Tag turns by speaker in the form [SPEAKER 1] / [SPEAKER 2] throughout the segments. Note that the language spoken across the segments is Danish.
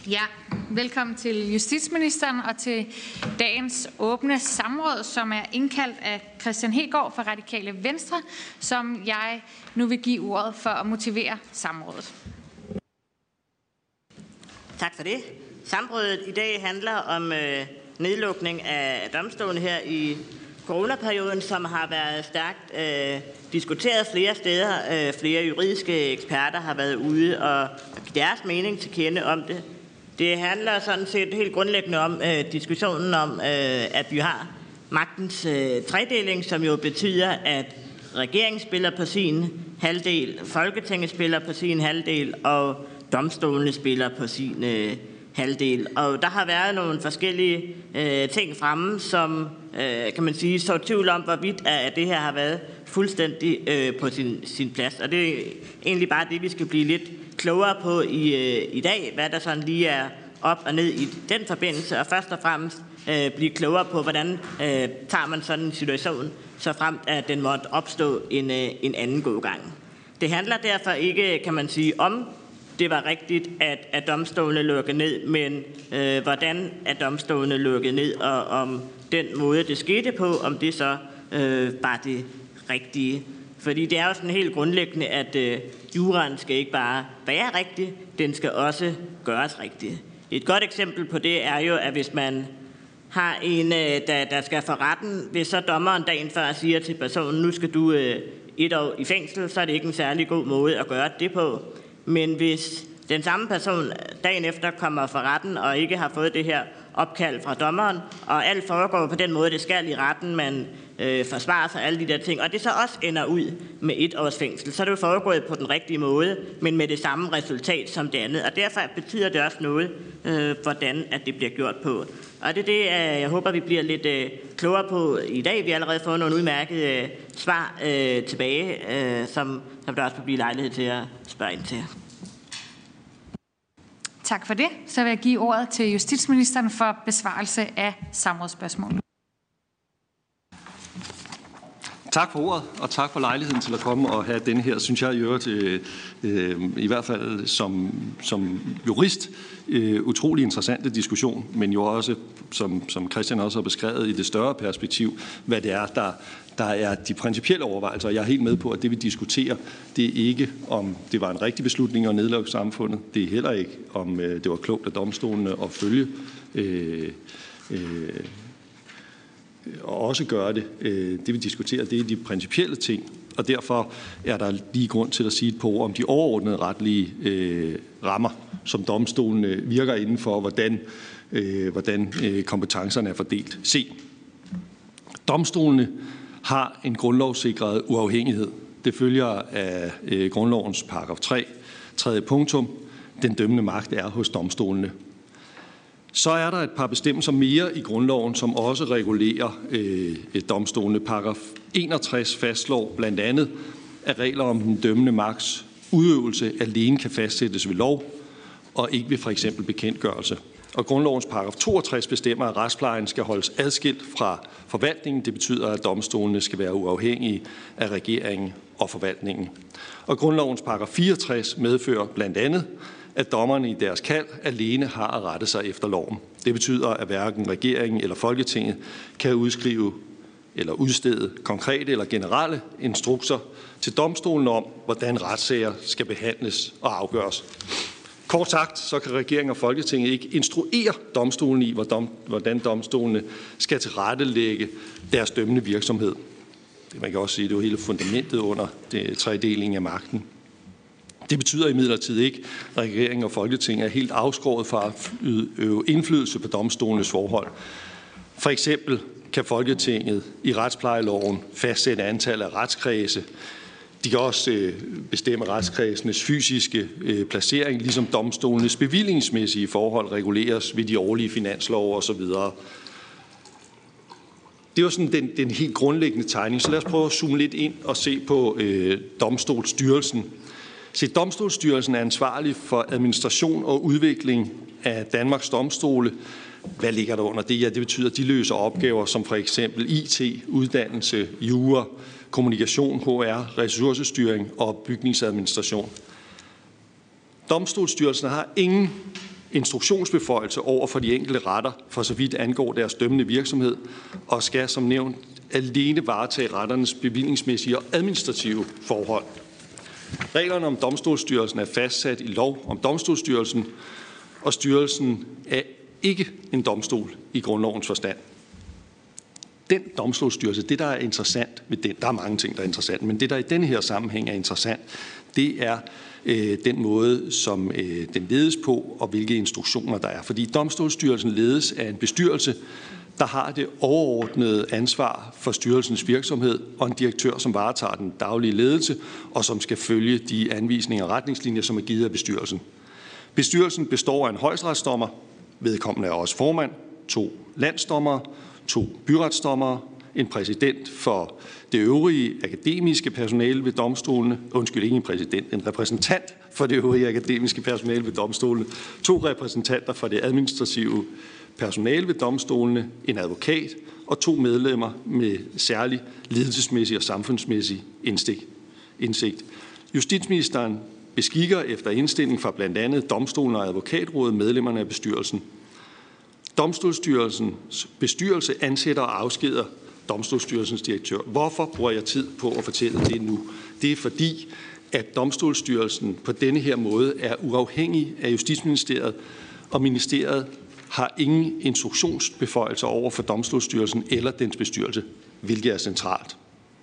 [SPEAKER 1] Ja, velkommen til justitsministeren og til dagens åbne samråd, som er indkaldt af Kristian Hegaard fra Radikale Venstre, som jeg nu vil give ordet for at motivere samrådet.
[SPEAKER 2] Tak for det. Samrådet i dag handler om nedlukning af domstolen her i coronaperioden, som har været stærkt diskuteret flere steder. Flere juridiske eksperter har været ude og give deres mening til kende om det. Det handler sådan set helt grundlæggende om diskussionen om, at vi har magtens tredeling, som jo betyder, at regeringen spiller på sin halvdel, Folketinget spiller på sin halvdel, og domstolene spiller på sin halvdel. Og der har været nogle forskellige ting fremme, som kan man sige, så tvivl om, hvorvidt at det her har været fuldstændig på sin plads. Og det er egentlig bare det, vi skal blive lidt klogere på i dag, hvad der sådan lige er op og ned i den forbindelse, og først og fremmest blive klogere på, hvordan tager man sådan en situation, så fremt at den måtte opstå en anden god gang. Det handler derfor ikke, kan man sige, om det var rigtigt, at domstolene lukkede ned, men hvordan er domstolene lukket ned, og om den måde, det skete på, om det så var det rigtige. Fordi det er jo sådan helt grundlæggende, at juraen skal ikke bare være rigtig, den skal også gøres rigtig. Et godt eksempel på det er jo, at hvis man har en, der skal for retten, hvis så dommeren dagen før siger til personen, nu skal du 1 år i fængsel, så er det ikke en særlig god måde at gøre det på. Men hvis den samme person dagen efter kommer for retten og ikke har fået det her opkald fra dommeren, og alt foregår på den måde, det skal i retten, man forsvarer sig alle de der ting, og det så også ender ud med 1 års fængsel, så er det jo foregået på den rigtige måde, men med det samme resultat som det andet. Og derfor betyder det også noget, hvordan at det bliver gjort på. Og det er det, jeg håber, vi bliver lidt klogere på i dag. Vi har allerede fået nogle udmærkede svar tilbage, som der også vil blive lejlighed til at spørge ind til.
[SPEAKER 1] Tak for det. Så vil jeg give ordet til justitsministeren for besvarelse af samrådsspørgsmålet.
[SPEAKER 3] Tak for ordet, og tak for lejligheden til at komme og have denne her, synes jeg, i hvert fald som jurist, utrolig interessante diskussion, men jo også, som Christian også har beskrevet, i det større perspektiv, hvad det er, der er de principielle overvejelser. Jeg er helt med på, at det vi diskuterer, det er ikke, om det var en rigtig beslutning at nedlukke samfundet. Det er heller ikke, om det var klogt af domstolene at følge og også gøre det. Det vi diskuterer, det er de principielle ting, og derfor er der lige grund til at sige et par ord om de overordnede retlige rammer, som domstolene virker inden for, hvordan kompetencerne er fordelt. Se, domstolene har en grundlovssikret uafhængighed. Det følger af grundlovens paragraf 3, 3. punktum. Den dømmende magt er hos domstolene. Så er der et par bestemmelser mere i grundloven, som også regulerer domstolene. Paragraf 61 fastslår blandt andet, at regler om den dømmende magts udøvelse alene kan fastsættes ved lov, og ikke ved for eksempel bekendtgørelse. Og grundlovens paragraf 62 bestemmer, at retsplejen skal holdes adskilt fra forvaltningen. Det betyder, at domstolene skal være uafhængige af regeringen og forvaltningen. Og grundlovens paragraf 64 medfører blandt andet, at dommerne i deres kald alene har at rette sig efter loven. Det betyder, at hverken regeringen eller Folketinget kan udskrive eller udstede konkrete eller generelle instrukser til domstolen om, hvordan retssager skal behandles og afgøres. Kort sagt, så kan regeringen og Folketinget ikke instruere domstolen i, hvordan domstolene skal tilrettelægge deres dømmende virksomhed. Man kan også sige, at det er jo hele fundamentet under tredelingen af magten. Det betyder imidlertid ikke, at regeringen og Folketinget er helt afskåret fra at øve indflydelse på domstolenes forhold. For eksempel kan Folketinget i retsplejeloven fastsætte antallet af retskredse. De kan også bestemme retskredsenes fysiske placering, ligesom domstolenes bevillingsmæssige forhold reguleres ved de årlige finanslove osv. Det er jo sådan den helt grundlæggende tegning. Så lad os prøve at zoome lidt ind og se på domstolsstyrelsen. Så Domstolsstyrelsen er ansvarlig for administration og udvikling af Danmarks domstole. Hvad ligger der under det? Ja, det betyder, at de løser opgaver som for eksempel IT, uddannelse, jura, kommunikation, HR, ressourcestyring og bygningsadministration. Domstolsstyrelsen har ingen instruktionsbeføjelse over for de enkelte retter, for så vidt angår deres dømmende virksomhed, og skal som nævnt alene varetage retternes bevillingsmæssige og administrative forhold. Reglerne om Domstolsstyrelsen er fastsat i lov om Domstolsstyrelsen, og styrelsen er ikke en domstol i grundlovens forstand. Den domstolsstyrelse, det der er interessant ved den, der er mange ting, der er interessant, men det der i denne her sammenhæng er interessant, det er den måde, som den ledes på, og hvilke instruktioner der er. Fordi Domstolsstyrelsen ledes af en bestyrelse, der har det overordnede ansvar for styrelsens virksomhed, og en direktør, som varetager den daglige ledelse, og som skal følge de anvisninger og retningslinjer, som er givet af bestyrelsen. Bestyrelsen består af en højesteretsdommer, vedkommende er også formand, 2 landsdommere, 2 byretsdommere, en præsident for det øvrige akademiske personale ved domstolene, ikke en præsident, en repræsentant for det øvrige akademiske personale ved domstolene, 2 repræsentanter for det administrative personale ved domstolene, en advokat og 2 medlemmer med særlig ledelsesmæssig og samfundsmæssig indsigt. Justitsministeren beskikker efter indstilling fra blandt andet domstolen og advokatrådet medlemmerne af bestyrelsen. Domstolsstyrelsens bestyrelse ansætter og afskeder Domstolsstyrelsens direktør. Hvorfor bruger jeg tid på at fortælle det nu? Det er fordi, at Domstolsstyrelsen på denne her måde er uafhængig af Justitsministeriet, og ministeriet har ingen instruktionsbeføjelser over for Domstolsstyrelsen eller dens bestyrelse, hvilket er centralt.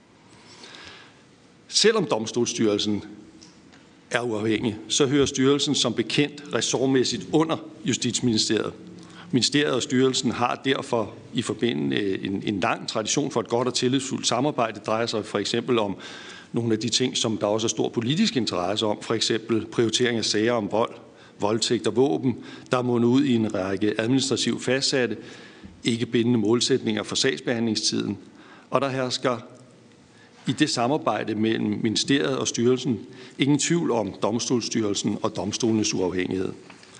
[SPEAKER 3] Selvom Domstolsstyrelsen er uafhængig, så hører styrelsen som bekendt ressortmæssigt under Justitsministeriet. Ministeriet og styrelsen har derfor i forbindelse en lang tradition for et godt og tillidsfuldt samarbejde. Det drejer sig for eksempel om nogle af de ting, som der også er stor politisk interesse om, for eksempel prioritering af sager om vold, voldtægt og våben, der munder ud i en række administrativt fastsatte, ikke bindende målsætninger for sagsbehandlingstiden. Og der hersker i det samarbejde mellem ministeriet og styrelsen ingen tvivl om Domstolsstyrelsen og domstolenes uafhængighed.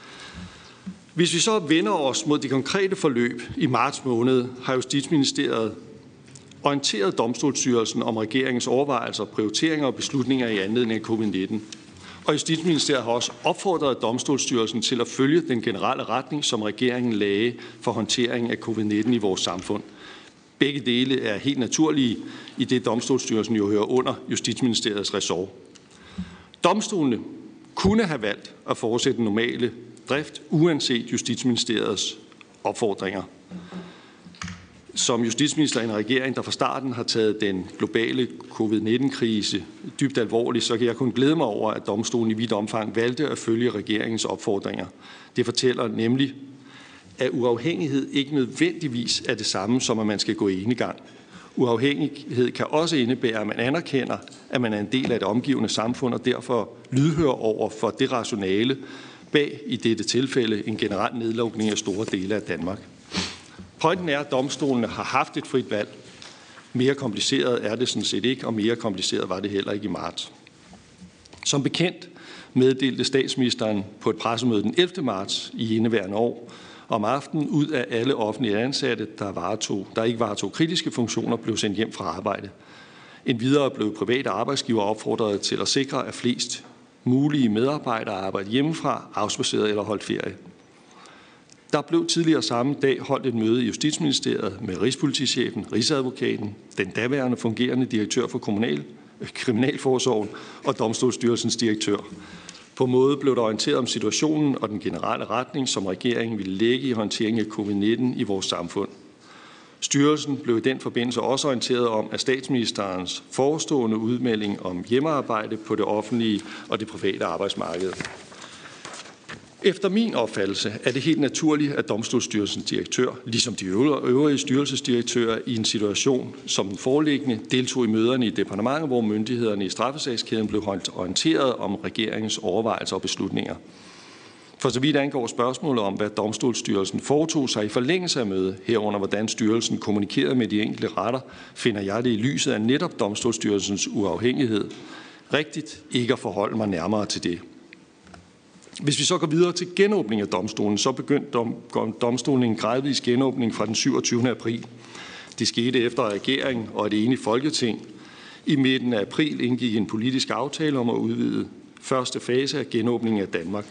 [SPEAKER 3] Hvis vi så vender os mod det konkrete forløb i marts måned, har Justitsministeriet orienteret Domstolsstyrelsen om regeringens overvejelser, prioriteringer og beslutninger i anledning af covid-19. Og Justitsministeriet har også opfordret Domstolsstyrelsen til at følge den generelle retning, som regeringen lagde for håndtering af covid-19 i vores samfund. Begge dele er helt naturlige, i det Domstolsstyrelsen jo hører under Justitsministeriets ressort. Domstolene kunne have valgt at fortsætte den normale drift, uanset Justitsministeriets opfordringer. Som justitsminister i en regering, der fra starten har taget den globale covid-19-krise dybt alvorligt, så kan jeg kun glæde mig over, at domstolen i vidt omfang valgte at følge regeringens opfordringer. Det fortæller nemlig, at uafhængighed ikke nødvendigvis er det samme som, at man skal gå enegang. Uafhængighed kan også indebære, at man anerkender, at man er en del af det omgivende samfund, og derfor lydhør over for det rationale bag i dette tilfælde en generel nedlukning af store dele af Danmark. Pointen er, at domstolene har haft et frit valg. Mere kompliceret er det sådan set ikke, og mere kompliceret var det heller ikke i marts. Som bekendt meddelte statsministeren på et pressemøde den 11. marts i indeværende år, om aftenen ud af alle offentlige ansatte, der ikke varetog kritiske funktioner, blev sendt hjem fra arbejde. Endvidere blev private arbejdsgivere opfordret til at sikre, at flest mulige medarbejdere arbejde hjemmefra, afspaceret eller holdt ferie. Der blev tidligere samme dag holdt et møde i Justitsministeriet med Rigspolitichefen, Rigsadvokaten, den daværende fungerende direktør for Kriminalforsorgen og Domstolsstyrelsens direktør. På måde blev der orienteret om situationen og den generelle retning, som regeringen ville lægge i håndteringen af covid-19 i vores samfund. Styrelsen blev i den forbindelse også orienteret om, at statsministerens forestående udmelding om hjemmearbejde på det offentlige og det private arbejdsmarked. Efter min opfattelse er det helt naturligt, at Domstolsstyrelsens direktør, ligesom de øvrige styrelsesdirektører i en situation som den foreliggende, deltog i møderne i departementet, hvor myndighederne i straffesagskæden blev orienteret om regeringens overvejelser og beslutninger. For så vidt angår spørgsmålet om, hvad Domstolsstyrelsen foretog sig i forlængelse af mødet, herunder hvordan styrelsen kommunikerede med de enkelte retter, finder jeg det i lyset af netop Domstolsstyrelsens uafhængighed rigtigt ikke at forholde mig nærmere til det. Hvis vi så går videre til genåbning af domstolen, så begyndte domstolen en gradvis genåbning fra den 27. april. Det skete efter regeringen og et enigt Folketing i midten af april indgik en politisk aftale om at udvide første fase af genåbningen af Danmark.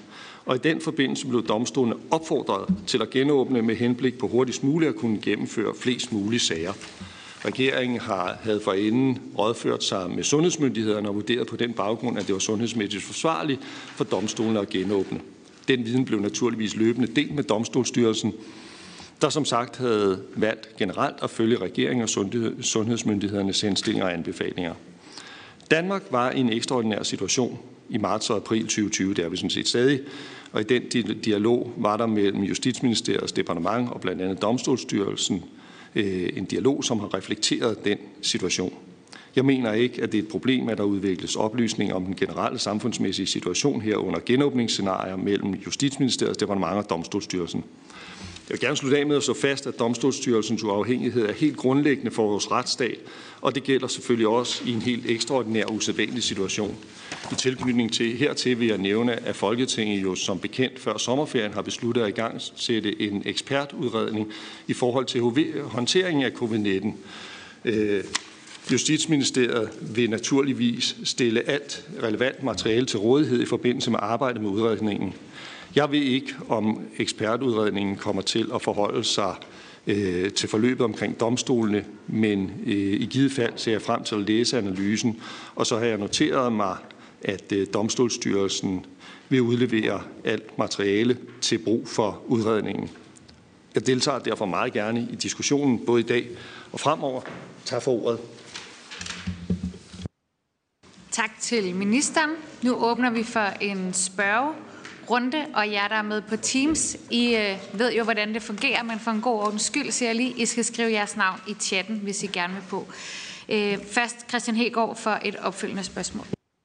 [SPEAKER 3] og i den forbindelse blev domstolene opfordret til at genåbne med henblik på hurtigst muligt at kunne gennemføre flest mulige sager. Regeringen havde forinden rådført sig med sundhedsmyndighederne og vurderet på den baggrund, at det var sundhedsmæssigt forsvarligt for domstolene at genåbne. Den viden blev naturligvis løbende delt med Domstolsstyrelsen, der som sagt havde valgt generelt at følge regeringen og sundhedsmyndighedernes henstillinger og anbefalinger. Danmark var i en ekstraordinær situation i marts og april 2020, det er vi sådan set stadig, og i den dialog var der mellem Justitsministeriets departement og blandt andet Domstolsstyrelsen en dialog, som har reflekteret den situation. Jeg mener ikke, at det er et problem, at der udvikles oplysninger om den generelle samfundsmæssige situation herunder genåbningsscenarier mellem Justitsministeriets departement og Domstolsstyrelsen. Jeg vil gerne slutte af med at slå fast, at Domstolsstyrelsens uafhængighed er helt grundlæggende for vores retsstat, og det gælder selvfølgelig også i en helt ekstraordinær og usædvanlig situation. I tilknytning hertil vil jeg nævne, at Folketinget jo som bekendt før sommerferien har besluttet at igangsætte en ekspertudredning i forhold til håndteringen af covid-19. Justitsministeriet vil naturligvis stille alt relevant materiale til rådighed i forbindelse med arbejdet med udredningen. Jeg ved ikke, om ekspertudredningen kommer til at forholde sig til forløbet omkring domstolene, men i givet fald ser jeg frem til at læse analysen, og så har jeg noteret mig, at Domstolsstyrelsen vil udlevere alt materiale til brug for udredningen. Jeg deltager derfor meget gerne i diskussionen, både i dag og fremover. Tak for ordet.
[SPEAKER 1] Tak til ministeren. Nu åbner vi for en spørgerunde, og jer, der er med på Teams, I ved jo, hvordan det fungerer, men for en god ordens skyld siger jeg lige, I skal skrive jeres navn i chatten, hvis I gerne vil på. Først Kristian Hegaard for et opfølgende spørgsmål.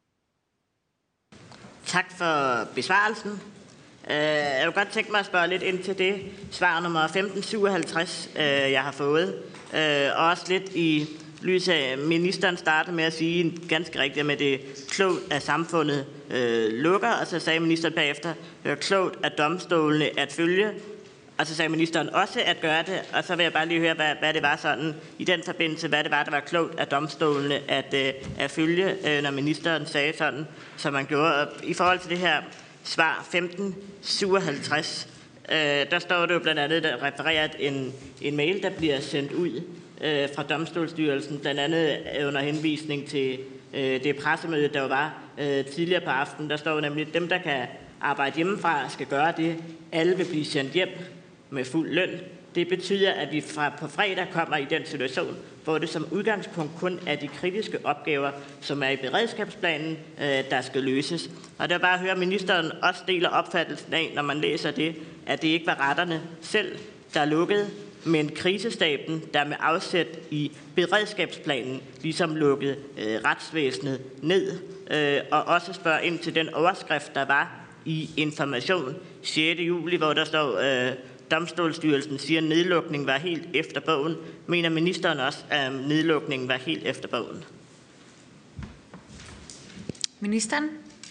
[SPEAKER 2] Tak for besvarelsen. Jeg vil godt tænke mig at spørge lidt ind til det svar nummer 1557, jeg har fået. Og også lidt i lys af, ministeren startede med at sige ganske rigtigt, med det klogt, at samfundet lukker, og så sagde ministeren bagefter, det var klogt af domstolene at følge, og så sagde ministeren også at gøre det, og så vil jeg bare lige høre, hvad det var sådan i den forbindelse, hvad det var, der var klogt af domstolene at følge, når ministeren sagde sådan, som man gjorde. Og i forhold til det her svar 1557, der står det jo blandt andet, der refereret en mail, der bliver sendt ud fra Domstolsstyrelsen, blandt andet under henvisning til det pressemøde, der var tidligere på aftenen. Der står nemlig, at dem, der kan arbejde hjemmefra, skal gøre det. Alle vil blive sendt hjem med fuld løn. Det betyder, at vi på fredag kommer i den situation, hvor det som udgangspunkt kun er de kritiske opgaver, som er i beredskabsplanen, der skal løses. Og der bare at høre, at ministeren også deler opfattelsen af, når man læser det, at det ikke var retterne selv, der lukkede, men krisestaben, der med afsæt i beredskabsplanen, ligesom lukkede retsvæsenet ned, og også spørger ind til den overskrift, der var i Information 6. juli, hvor der står, Domstolsstyrelsen siger, at nedlukningen var helt efter bogen. Mener ministeren også, at nedlukningen var helt efter bogen?
[SPEAKER 1] Ministeren?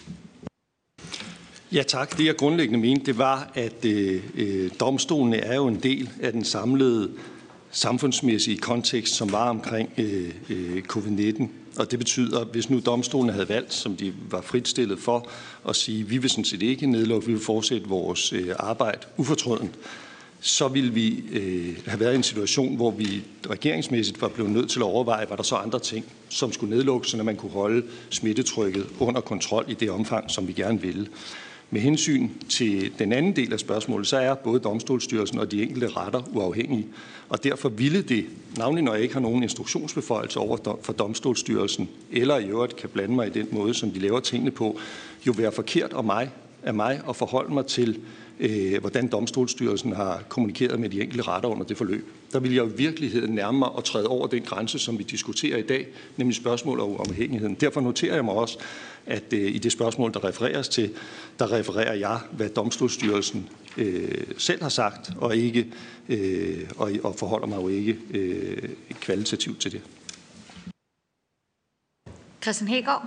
[SPEAKER 3] Ja tak. Det jeg grundlæggende mente, det var, at domstolene er jo en del af den samlede samfundsmæssige kontekst, som var omkring covid-19. Og det betyder, at hvis nu domstolene havde valgt, som de var fritstillet for, at sige, vi vil sådan set ikke nedlukke, vi vil fortsætte vores arbejde ufortrødent, så ville vi have været i en situation, hvor vi regeringsmæssigt var blevet nødt til at overveje, var der så andre ting, som skulle nedlukkes, så man kunne holde smittetrykket under kontrol i det omfang, som vi gerne ville. Med hensyn til den anden del af spørgsmålet, så er både Domstolsstyrelsen og de enkelte retter uafhængige, og derfor ville det, navnlig når jeg ikke har nogen instruktionsbeføjelse over for Domstolsstyrelsen, eller i øvrigt kan blande mig i den måde, som de laver tingene på, jo være forkert af mig at forholde mig til, hvordan Domstolsstyrelsen har kommunikeret med de enkelte retter under det forløb. Der vil jeg i virkeligheden nærmere at træde over den grænse, som vi diskuterer i dag, nemlig spørgsmålet om uafhængigheden. Derfor noterer jeg mig også, at i det spørgsmål, der refereres til, der refererer jeg, hvad Domstolsstyrelsen selv har sagt, og ikke og forholder mig jo ikke kvalitativt til det.
[SPEAKER 1] Kristian Hegaard?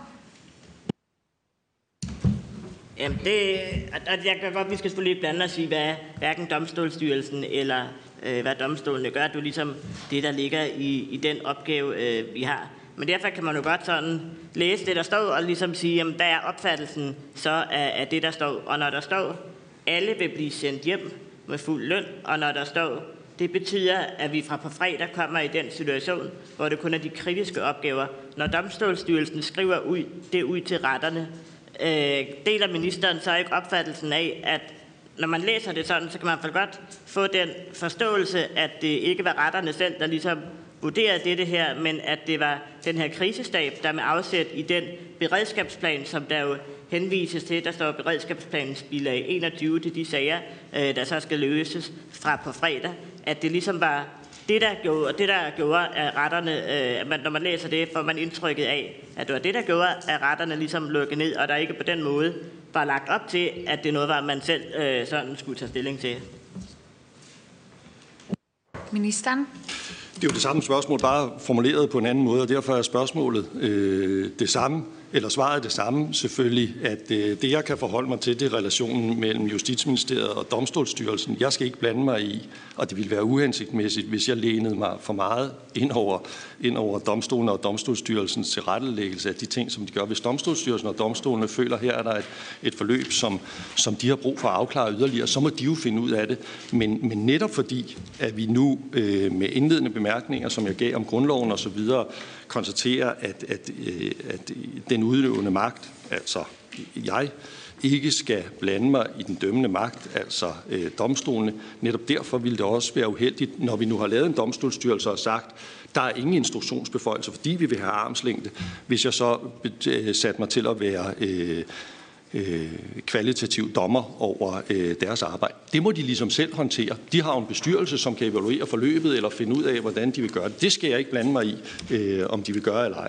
[SPEAKER 2] Jamen jeg kan godt, vi skal selvfølgelig ikke blande os i, hvad hverken Domstolsstyrelsen eller hvad domstolene gør. Det er ligesom det, der ligger i den opgave, vi har. Men derfor kan man jo godt sådan læse det, der står, og ligesom sige, jamen, hvad er opfattelsen så af det, der står. Og når der står, alle vil blive sendt hjem med fuld løn, og når der står, det betyder, at vi fra på fredag kommer i den situation, hvor det kun er de kritiske opgaver. Når Domstolsstyrelsen skriver det ud til retterne, deler ministeren så ikke opfattelsen af, at når man læser det sådan, så kan man godt få den forståelse, at det ikke var retterne selv, der ligesom vurderede det her, men at det var den her krisestab, der med afsæt i den beredskabsplan, som der jo henvises til, der står beredskabsplanens bilag 21 til de sager, der så skal løses fra på fredag, at det ligesom var det, der gjorde, at retterne, når man læser det, får man indtrykket af, at det var det, der gjorde, at retterne ligesom lukkede ned, og der ikke på den måde var lagt op til, at det noget var, man selv sådan skulle tage stilling til.
[SPEAKER 1] Ministeren.
[SPEAKER 3] Det er jo det samme spørgsmål, bare formuleret på en anden måde, og derfor er spørgsmålet det samme, eller svaret det samme selvfølgelig, at det jeg kan forholde mig til, det er relationen mellem Justitsministeriet og Domstolsstyrelsen. Jeg skal ikke blande mig i, og det ville være uhensigtsmæssigt, hvis jeg lænede mig for meget ind over domstolen og Domstolsstyrelsens tilrettelæggelse af de ting, som de gør. Hvis Domstolsstyrelsen og domstolene føler, her er der et forløb, som de har brug for at afklare yderligere, så må de jo finde ud af det. Men netop fordi, at vi nu med indledende bemærkninger, som jeg gav om grundloven og så videre, konstaterer, at den udøvende magt, altså jeg, ikke skal blande mig i den dømmende magt, altså domstolene. Netop derfor ville det også være uheldigt, når vi nu har lavet en domstolsstyrelse og sagt, der er ingen instruktionsbeføjelser, fordi vi vil have armslængde, hvis jeg så satte mig til at være kvalitativ dommer over deres arbejde. Det må de ligesom selv håndtere. De har en bestyrelse, som kan evaluere forløbet eller finde ud af, hvordan de vil gøre det. Det skal jeg ikke blande mig i, om de vil gøre eller ej.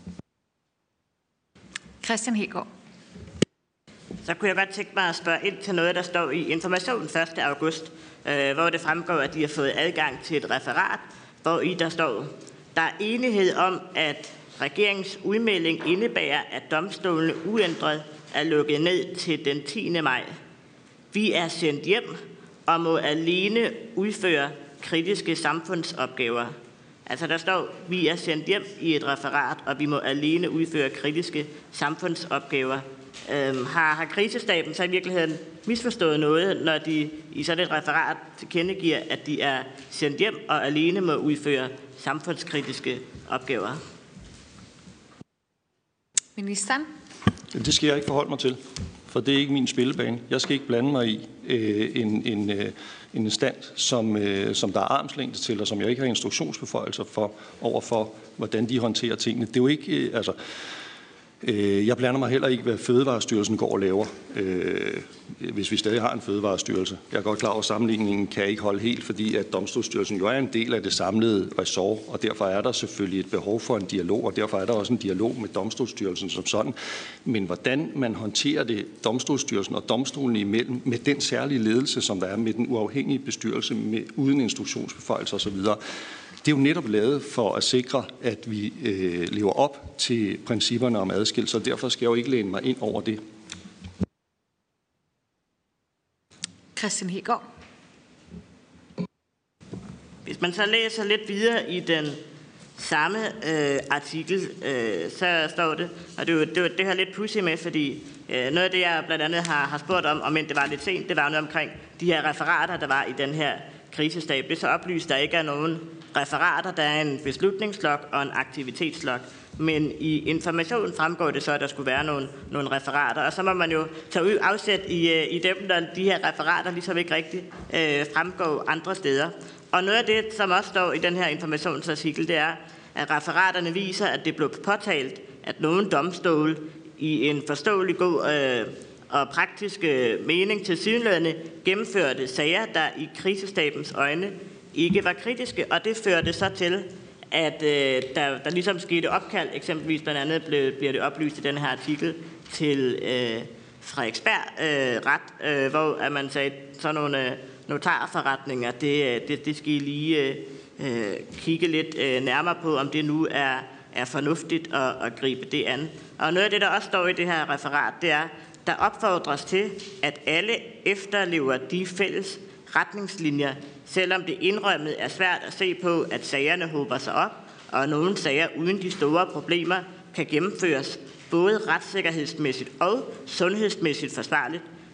[SPEAKER 1] Kristian Hegaard.
[SPEAKER 2] Så kunne jeg godt tænke mig at spørge ind til noget, der står i Information 1. august, hvor det fremgår, at de har fået adgang til et referat, hvor i der står, der er enighed om, at regeringens udmelding indebærer, at domstolene uændret er lukket ned til den 10. maj. Vi er sendt hjem og må alene udføre kritiske samfundsopgaver. Altså der står, vi er sendt hjem i et referat, og vi må alene udføre kritiske samfundsopgaver. Har krisestaben så i virkeligheden misforstået noget, når de i sådan et referat tilkendegiver, at de er sendt hjem og alene må udføre samfundskritiske opgaver?
[SPEAKER 1] Ministeren.
[SPEAKER 3] Det skal jeg ikke forholde mig til, for det er ikke min spillebane. Jeg skal ikke blande mig i en instans, som der er armslængde til, og som jeg ikke har instruktionsbeføjelser for overfor, hvordan de håndterer tingene. Det er jo ikke, jeg blander mig heller ikke, hvad Fødevarestyrelsen går og laver, hvis vi stadig har en Fødevarestyrelse. Jeg er godt klar over, at sammenligningen kan ikke holde helt, fordi at Domstolsstyrelsen jo er en del af det samlede ressort, og derfor er der selvfølgelig et behov for en dialog, og derfor er der også en dialog med Domstolsstyrelsen som sådan. Men hvordan man håndterer det, Domstolsstyrelsen og domstolen imellem, med den særlige ledelse, som der er med den uafhængige bestyrelse, uden instruktionsbeføjelser osv., det er jo netop lavet for at sikre, at vi lever op til principperne om adskillelse, og derfor skal jeg jo ikke læne mig ind over det.
[SPEAKER 1] Kristian Hegaard.
[SPEAKER 2] Hvis man så læser lidt videre i den samme artikel, så står det, og det har lidt pudsigt med, fordi noget af det, jeg blandt andet har spurgt om men det var lidt sent, det var noget omkring de her referater, der var i den her krisestab. Det er så oplyst, der ikke er nogen referater, der er en beslutningslog og en aktivitetslog. Men i Information fremgår det så, at der skulle være nogle referater, og så må man jo tage afsæt i dem, når de her referater ligesom ikke rigtig fremgår andre steder. Og noget af det, som også står i den her informationsartikel, det er, at referaterne viser, at det blev påtalt, at nogle domstole i en forståelig god og praktisk mening tilsyneladende gennemførte sager, der i krisestabens øjne ikke var kritiske, og det førte så til, at der ligesom skete opkald, eksempelvis blandt andet bliver det oplyst i den her artikel, til Frederiksberg ret, hvor at man sagde, sådan nogle notarforretninger, det skal I lige kigge lidt nærmere på, om det nu er fornuftigt at gribe det an. Og noget af det, der også står i det her referat, det er, der opfordres til, at alle efterlever de fælles retningslinjer, selvom det indrømmet er svært at se på, at sagerne hober sig op, og nogle sager uden de store problemer kan gennemføres både retssikkerhedsmæssigt og sundhedsmæssigt forsvarligt.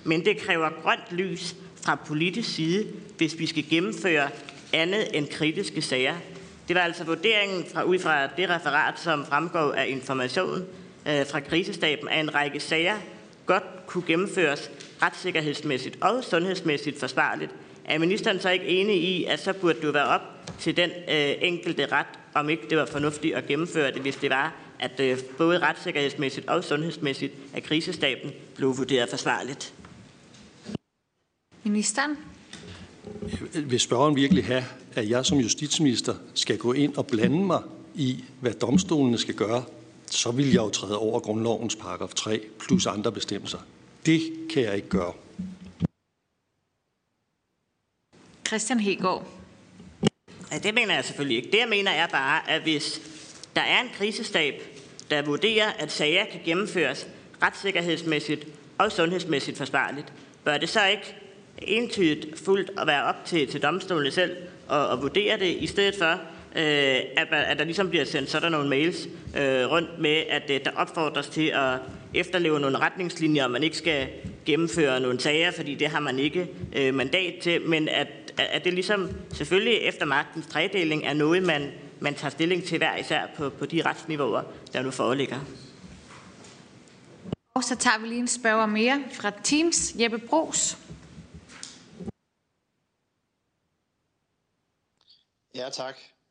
[SPEAKER 2] men det kræver grønt lys fra politisk side, hvis vi skal gennemføre andet end kritiske sager. Det var altså vurderingen ud fra det referat, som fremgår af information fra krisestaben, at en række sager godt kunne gennemføres retssikkerhedsmæssigt og sundhedsmæssigt forsvarligt. Er ministeren så ikke enig i, at så burde det være op til den enkelte ret, om ikke det var fornuftigt at gennemføre det, hvis det var, at både retssikkerhedsmæssigt og sundhedsmæssigt af krisestaben blev vurderet forsvarligt?
[SPEAKER 1] Ministeren?
[SPEAKER 3] Vil spørgeren virkelig have, at jeg som justitsminister skal gå ind og blande mig i, hvad domstolene skal gøre, så vil jeg jo træde over grundlovens paragraf 3 plus andre bestemmelser. Det kan jeg ikke gøre.
[SPEAKER 1] Kristian Hegaard.
[SPEAKER 2] Ja, det mener jeg selvfølgelig ikke. Det jeg mener er bare, at hvis der er en krisestab, der vurderer, at sager kan gennemføres retssikkerhedsmæssigt og sundhedsmæssigt forsvarligt, bør det så ikke entydigt fuldt at være op til domstolene selv og vurdere det, i stedet for, at der ligesom bliver sendt sådan nogle mails rundt med, at der opfordres til at efterleve nogle retningslinjer, og man ikke skal gennemføre nogle sager, fordi det har man ikke mandat til, men at det ligesom selvfølgelig efter magtens tredeling er noget, man tager stilling til hver især på de retsniveauer, der nu foreligger.
[SPEAKER 1] Og så tager vi lige en spørger mere fra Teams. Jeppe Bruus.
[SPEAKER 4] Ja, tak.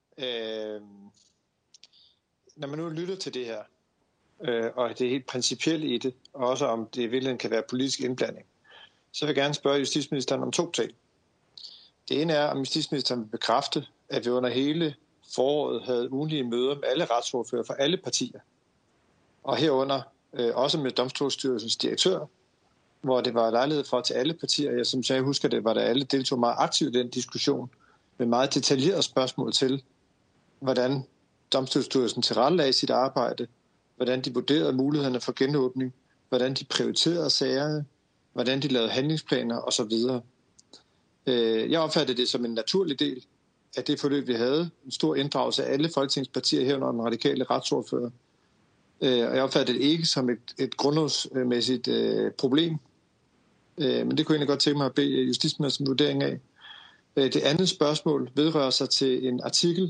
[SPEAKER 4] Når man nu lytter til det her, og det er helt principielle i det, og også om det i virkeligheden kan være politisk indblanding, så vil jeg gerne spørge justitsministeren om 2 ting. Det ene er, om justitsministeren vil bekræfte, at vi under hele foråret havde ugenlige møder med alle retsordfører fra alle partier, og herunder også med Domstolsstyrelsens direktør, hvor det var lejlighed for til alle partier. Som jeg husker det, var der alle deltog meget aktivt i den diskussion, med meget detaljerede spørgsmål til, hvordan Domstolsstyrelsen tilrettelagde sit arbejde, hvordan de vurderede mulighederne for genåbning, hvordan de prioriterede sagerne, hvordan de lavede handlingsplaner osv. Jeg opfattede det som en naturlig del af det forløb, vi havde. En stor inddragelse af alle folketingspartier herunder den radikale retsordfører. Og jeg opfattede det ikke som et grundlovsmæssigt problem. Men det kunne jeg egentlig godt tænke mig at bede justitsministeren vurdering af. Det andet spørgsmål vedrører sig til en artikel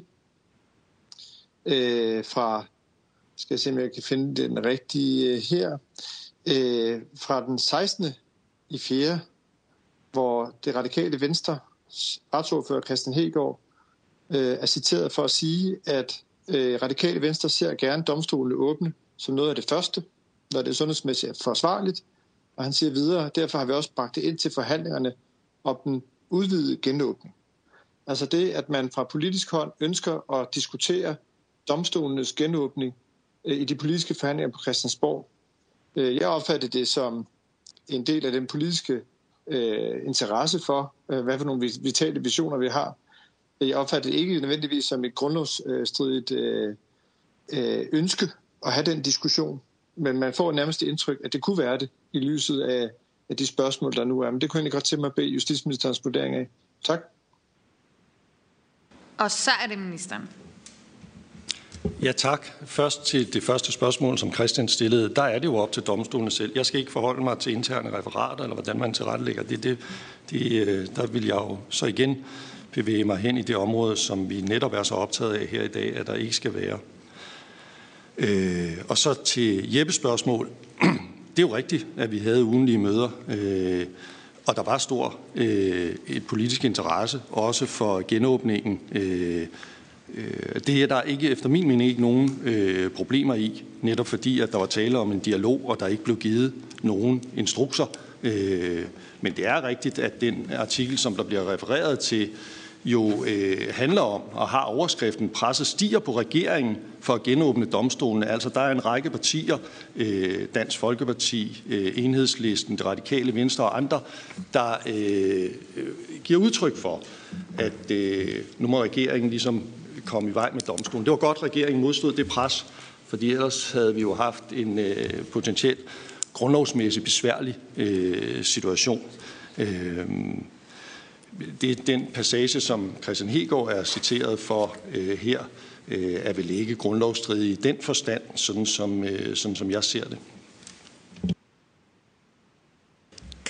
[SPEAKER 4] fra, skal jeg se, om jeg kan finde den rigtige her, fra den 16.4., hvor det radikale Venstre retsordfører Kristian Hegaard er citeret for at sige, at radikale Venstre ser gerne domstolene åbne som noget af det første, når det er sundhedsmæssigt forsvarligt. Og han siger videre, derfor har vi også bragt det ind til forhandlingerne om den udvidede genåbning. Altså det, at man fra politisk hånd ønsker at diskutere domstolenes genåbning i de politiske forhandlinger på Christiansborg. Jeg opfatter det som en del af den politiske interesse for, hvad for nogle vitale visioner vi har. Jeg opfatter det ikke nødvendigvis som et grundlovsstridigt ønske at have den diskussion, men man får nærmest det indtryk, at det kunne være det i lyset af de spørgsmål, der nu er. Men det kunne jeg godt tænke mig at bede justitsministerens vurdering af. Tak.
[SPEAKER 1] Og så er det ministeren.
[SPEAKER 3] Ja, tak. Først til det første spørgsmål, som Christian stillede. Der er det jo op til domstolene selv. Jeg skal ikke forholde mig til interne referater, eller hvordan man tilrettelægger det. Der vil jeg jo så igen bevæge mig hen i det område, som vi netop er så optaget af her i dag, at der ikke skal være. Og så til Jeppes spørgsmål. Det er jo rigtigt, at vi havde ugenlige møder, og der var stor et politisk interesse, også for genåbningen. Det er der ikke, efter min mening, ikke nogen problemer i, netop fordi, at der var tale om en dialog, og der ikke blev givet nogen instrukser. Men det er rigtigt, at den artikel, som der bliver refereret til, jo handler om og har overskriften "Presset stiger på regeringen for at genåbne domstolene". Altså der er en række partier, Dansk Folkeparti, Enhedslisten, Det Radikale Venstre og andre, der giver udtryk for, at nu må regeringen ligesom komme i vej med domstolen. Det var godt, at regeringen modstod det pres, fordi ellers havde vi jo haft en potentielt grundlovsmæssigt besværlig situation. Det er den passage, som Kristian Hegaard er citeret for her, er vel ikke grundlovsstridig i den forstand, sådan som jeg ser det.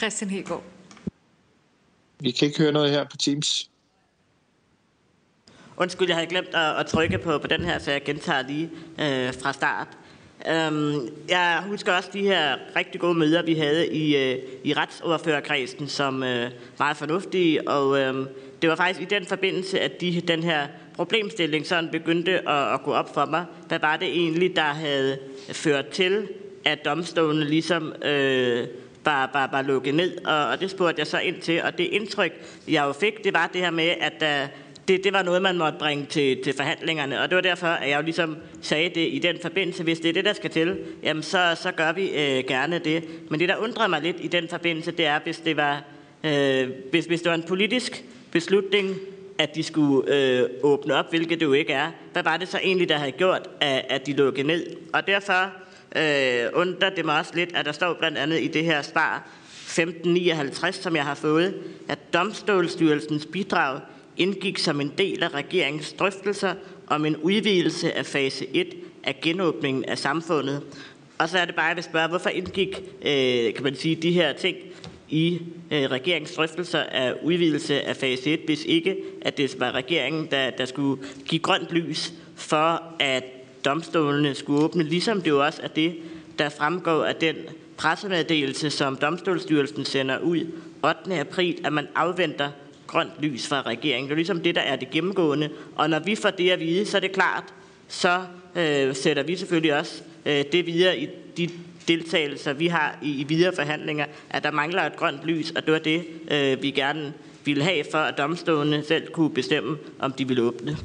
[SPEAKER 1] Kristian Hegaard.
[SPEAKER 4] Vi kan ikke høre noget her på Teams.
[SPEAKER 2] Undskyld, jeg havde glemt at trykke på den her, så jeg gentager lige fra start. Jeg husker også de her rigtig gode møder, vi havde i retsordførerkredsen, som meget fornuftige, og det var faktisk i den forbindelse, at den her problemstilling sådan begyndte at gå op for mig. Hvad var det egentlig, der havde ført til, at domstolene ligesom var lukket ned, og det spurgte jeg så ind til, og det indtryk, jeg jo fik, det var det her med, at det var noget, man måtte bringe til forhandlingerne, og det var derfor, at jeg jo ligesom sagde det i den forbindelse. Hvis det er det, der skal til, jamen så gør vi gerne det. Men det, der undrede mig lidt i den forbindelse, det er, hvis det var en politisk beslutning, at de skulle åbne op, hvilket det jo ikke er. Hvad var det så egentlig, der havde gjort, at de lukkede ned? Og derfor undrer det mig også lidt, at der står blandt andet i det her svar 1559, som jeg har fået, at Domstolsstyrelsens bidrag indgik som en del af regeringens drøftelser om en udvidelse af fase 1 af genåbningen af samfundet. Og så er det bare, jeg vil spørge, hvorfor indgik, kan man sige, de her ting i regeringens drøftelser af udvidelse af fase 1, hvis ikke, at det var regeringen, der skulle give grønt lys for, at domstolene skulle åbne, ligesom det jo også er det, der fremgår af den pressemeddelelse, som Domstolsstyrelsen sender ud 8. april, at man afventer grønt lys fra regeringen. Det er ligesom det, der er det gennemgående. Og når vi får det at vide, så er det klart, så sætter vi selvfølgelig også det videre i de deltagelser, vi har i videre forhandlinger, at der mangler et grønt lys, og det var det, vi gerne ville have, for at domstolene selv kunne bestemme, om de ville åbne.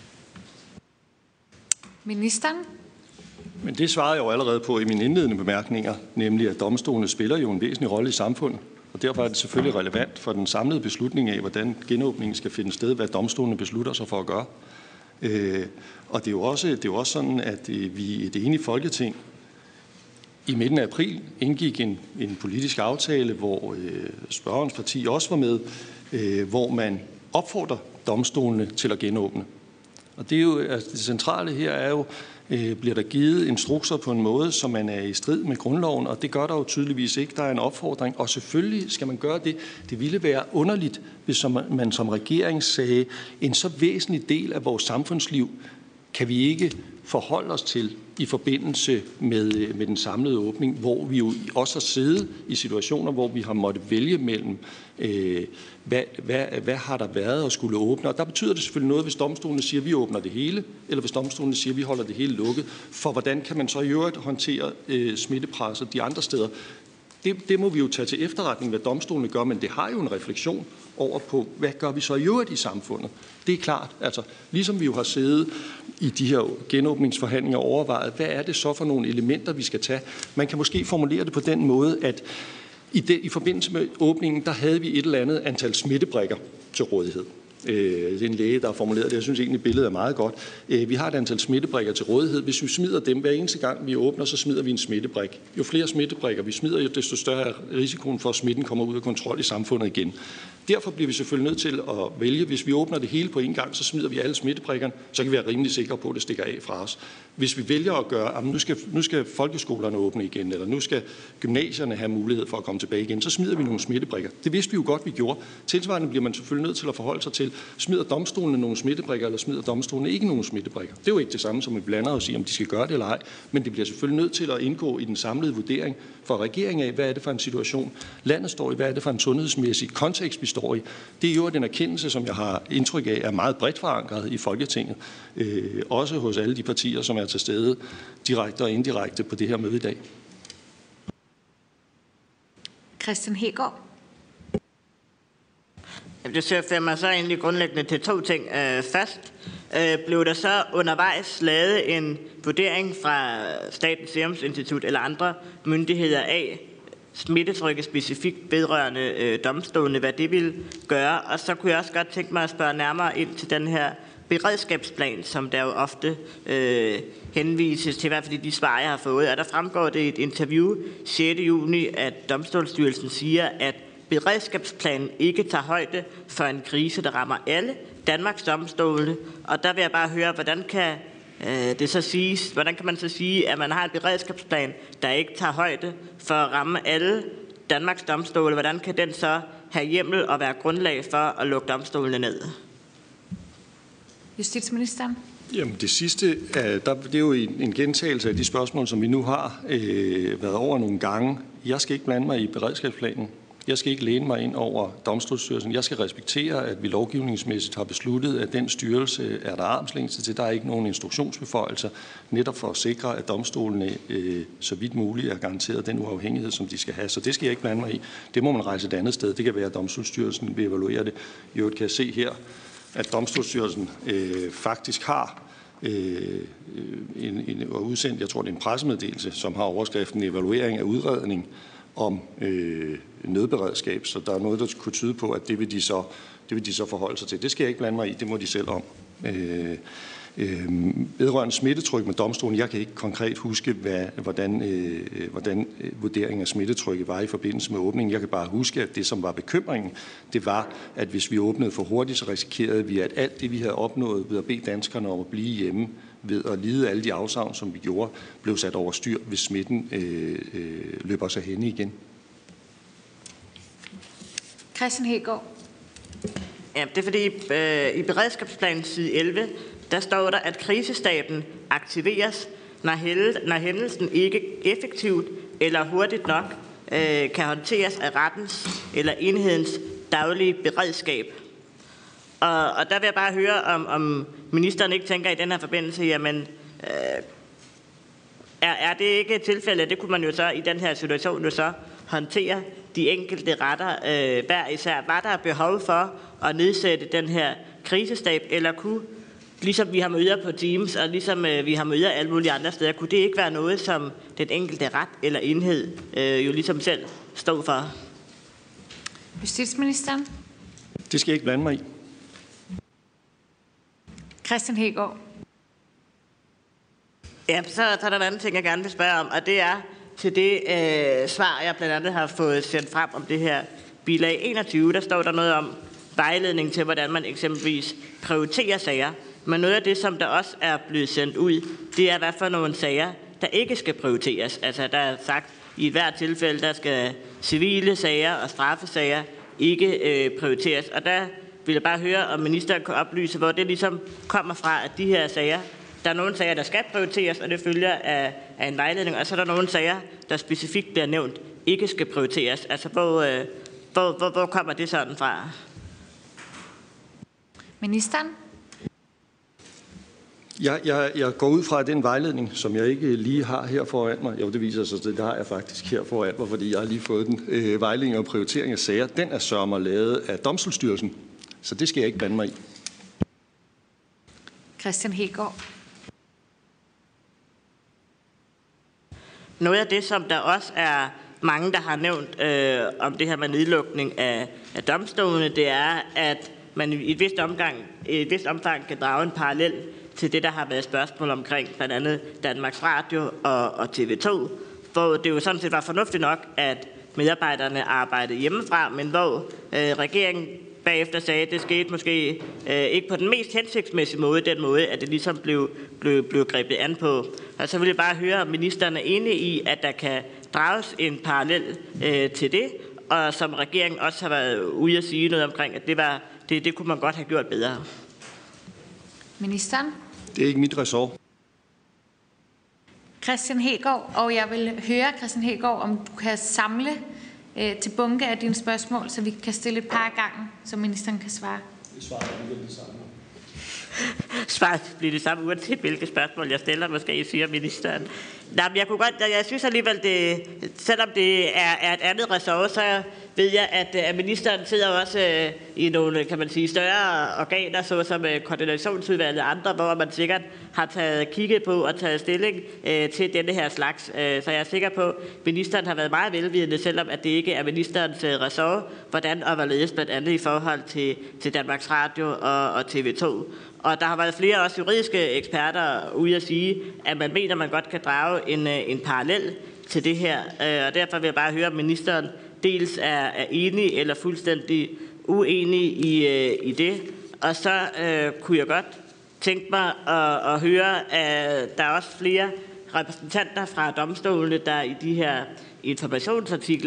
[SPEAKER 1] Ministeren?
[SPEAKER 3] Men det svarede jeg jo allerede på i mine indledende bemærkninger, nemlig at domstolene spiller jo en væsentlig rolle i samfundet. Og derfor er det selvfølgelig relevant for den samlede beslutning af, hvordan genåbningen skal finde sted, hvad domstolene beslutter sig for at gøre. Og det er jo også sådan, at vi i det enige Folketing i midten af april indgik en politisk aftale, hvor spørgerens parti også var med, hvor man opfordrer domstolene til at genåbne. Og det er jo, altså det centrale her er jo, bliver der givet instrukser på en måde, som man er i strid med grundloven, og det gør der jo tydeligvis ikke. Der er en opfordring, og selvfølgelig skal man gøre det. Det ville være underligt, hvis man som regering sagde, en så væsentlig del af vores samfundsliv kan vi ikke forholde os til i forbindelse med den samlede åbning, hvor vi jo også har siddet i situationer, hvor vi har måttet vælge mellem, hvad har der været at skulle åbne. Og der betyder det selvfølgelig noget, hvis domstolene siger, at vi åbner det hele, eller hvis domstolene siger, at vi holder det hele lukket. For hvordan kan man så i øvrigt håndtere smittepresset de andre steder? Det må vi jo tage til efterretning, hvad domstolene gør, men det har jo en refleksion over på, hvad gør vi så i øvrigt i samfundet? Det er klart, altså ligesom vi jo har siddet i de her genåbningsforhandlinger og overvejet, hvad er det så for nogle elementer, vi skal tage? Man kan måske formulere det på den måde, at i forbindelse med åbningen, der havde vi et eller andet antal smittebrikker til rådighed. Det er en læge, der har formuleret det. Jeg synes egentlig, billedet er meget godt. Vi har et antal smittebrikker til rådighed. Hvis vi smider dem hver eneste gang, vi åbner, så smider vi en smittebrik. Jo flere smittebrikker vi smider, desto større er risikoen for, at smitten kommer ud af kontrol i samfundet igen. Derfor bliver vi selvfølgelig nødt til at vælge. Hvis vi åbner det hele på en gang, så smider vi alle smittebrikkerne. Så kan vi være rimelig sikre på, at det stikker af fra os. Hvis vi vælger at gøre, at nu skal folkeskolerne åbne igen, eller nu skal gymnasierne have mulighed for at komme tilbage igen, så smider vi nogle smittebrikker. Det vidste vi jo godt, vi gjorde. Tilsvarende bliver man selvfølgelig nødt til at forholde sig til, smider domstolene nogle smittebrikker, eller smider domstolene ikke nogle smittebrikker. Det er jo ikke det samme, som vi blander os i, om de skal gøre det eller ej, men det bliver selvfølgelig nødt til at indgå i den samlede vurdering for regeringen af, hvad er det for en situation, landet står i, hvad er det for en sundhedsmæssig kontekst, vi står i. Det er jo en erkendelse, som jeg har indtryk af, er meget bredt forankret i Folketinget, også hos alle de partier, som er til stede direkte og indirekte på det her møde i dag.
[SPEAKER 1] Kristian Hegaard.
[SPEAKER 2] Det ser mig så egentlig grundlæggende til to ting. Først blev der så undervejs lavet en vurdering fra Statens Serum Institut eller andre myndigheder af smittetrykket specifikt vedrørende domstolene, hvad det ville gøre. Og så kunne jeg også godt tænke mig at spørge nærmere ind til den her beredskabsplan, som der jo ofte henvises til, i hvert fald de svar, jeg har fået. Og der fremgår det i et interview 6. juni, at Domstolsstyrelsen siger, at beredskabsplanen ikke tager højde for en krise, der rammer alle Danmarks domstole. Og der vil jeg bare høre, hvordan kan man så sige, at man har en beredskabsplan, der ikke tager højde for at ramme alle Danmarks domstole, hvordan kan den så have hjemmel og være grundlag for at lukke domstolene ned?
[SPEAKER 1] Justitsministeren.
[SPEAKER 3] Jamen det sidste, det er jo en gentagelse af de spørgsmål, som vi nu har været over nogle gange. Jeg skal ikke blande mig i beredskabsplanen. Jeg skal ikke læne mig ind over Domstolsstyrelsen. Jeg skal respektere, at vi lovgivningsmæssigt har besluttet, at den styrelse er der armslængde til. Der er ikke nogen instruktionsbeføjelser, netop for at sikre, at domstolene så vidt muligt er garanteret den uafhængighed, som de skal have. Så det skal jeg ikke blande mig i. Det må man rejse et andet sted. Det kan være, at Domstolsstyrelsen vil evaluere det. I øvrigt kan jeg se her, at Domstolsstyrelsen faktisk har udsendt, jeg tror det er en pressemeddelelse, som har overskriften evaluering af udredning om nødberedskab, så der er noget, der kunne tyde på, at det vil de så forholde sig til. Det skal jeg ikke blande mig i, det må de selv om. Vedrørende smittetryk med domstolen, jeg kan ikke konkret huske, hvordan vurderingen af smittetrykket var i forbindelse med åbningen. Jeg kan bare huske, at det, som var bekymringen, det var, at hvis vi åbnede for hurtigt, så risikerede vi, at alt det, vi havde opnået ved at bede danskerne om at blive hjemme, ved at lide alle de afsavn, som vi gjorde, blev sat over styr, hvis smitten løber sig hen igen.
[SPEAKER 1] Kristian Hegaard.
[SPEAKER 2] Ja, det er fordi i beredskabsplanen side 11, der står der, at krisestaben aktiveres, når hændelsen ikke effektivt eller hurtigt nok kan håndteres af rettens eller enhedens daglige beredskab. Og der vil jeg bare høre, om ministeren ikke tænker i den her forbindelse, jamen, er det ikke et tilfælde? Det kunne man jo så i den her situation jo så håndtere de enkelte retter hver især. Var der behov for at nedsætte den her krisestab, eller kunne, ligesom vi har møder på Teams, og ligesom vi har møder alle mulige andre steder, kunne det ikke være noget, som den enkelte ret eller enhed jo ligesom selv stod for?
[SPEAKER 1] Justitsministeren.
[SPEAKER 3] Det skal jeg ikke blande mig i.
[SPEAKER 1] Kristian Hegaard.
[SPEAKER 2] Ja, så er der en anden ting, jeg gerne vil spørge om, og det er til det svar, jeg blandt andet har fået sendt frem om det her bilag 21. Der står der noget om vejledning til, hvordan man eksempelvis prioriterer sager. Men noget af det, som der også er blevet sendt ud, det er, hvad for nogle sager, der ikke skal prioriteres. Altså, der er sagt, i hvert tilfælde, der skal civile sager og straffesager ikke prioriteres. Og der vil jeg bare høre, om ministeren kan oplyse, hvor det ligesom kommer fra, at de her sager, der er nogle sager, der skal prioriteres, og det følger af en vejledning, og så er der nogle sager, der specifikt bliver nævnt, ikke skal prioriteres. Altså, hvor kommer det sådan fra?
[SPEAKER 1] Ministeren.
[SPEAKER 3] Jeg går ud fra den vejledning, som jeg ikke lige har her foran mig. Jo, det viser sig, at det har jeg faktisk her foran mig, fordi jeg har lige fået den. Vejledning og prioritering af sager, den er sørmer lavet af Domstolsstyrelsen, så det skal jeg ikke blande mig i.
[SPEAKER 1] Kristian Hegaard.
[SPEAKER 2] Noget af det, som der også er mange, der har nævnt om det her med nedlukning af domstolene, det er, at man i et vist omfang kan drage en parallel til det, der har været spørgsmål omkring blandt andet Danmarks Radio og TV2, hvor det jo sådan set var fornuftigt nok, at medarbejderne arbejdede hjemmefra, men hvor regeringen bagefter sagde, at det skete måske ikke på den mest hensigtsmæssige måde, den måde, at det ligesom blev grebet an på. Og så vil jeg bare høre, om ministeren er enig i, at der kan drages en parallel til det, og som regeringen også har været ude at sige noget omkring, at det kunne man godt have gjort bedre.
[SPEAKER 1] Ministeren.
[SPEAKER 3] Det er ikke mit ressort.
[SPEAKER 1] Kristian Hegaard, og jeg vil høre, Kristian Hegaard, om du kan samle til bunke af dine spørgsmål, så vi kan stille et par gange, så ministeren kan svare.
[SPEAKER 3] Svaret bliver det samme.
[SPEAKER 2] Svaret bliver det samme, uanset hvilke spørgsmål jeg stiller, måske siger ministeren. Nej, men jeg synes alligevel, selvom det er et andet ressort, så ved jeg, at ministeren sidder også i nogle, kan man sige, større organer, såsom koordinationsudvalget og andre, hvor man sikkert har kigget på og taget stilling til denne her slags. Så jeg er sikker på, at ministeren har været meget velvidende, selvom at det ikke er ministerens ressort, hvordan og hvorledes blandt andet i forhold til Danmarks Radio og TV2. Og der har været flere også juridiske eksperter ude at sige, at man mener, at man godt kan drage en parallel til det her. Og derfor vil jeg bare høre, om ministeren dels er enig eller fuldstændig uenig i det. Og så kunne jeg godt tænke mig at høre, at der er også flere repræsentanter fra domstolene, der i de her informationsartikler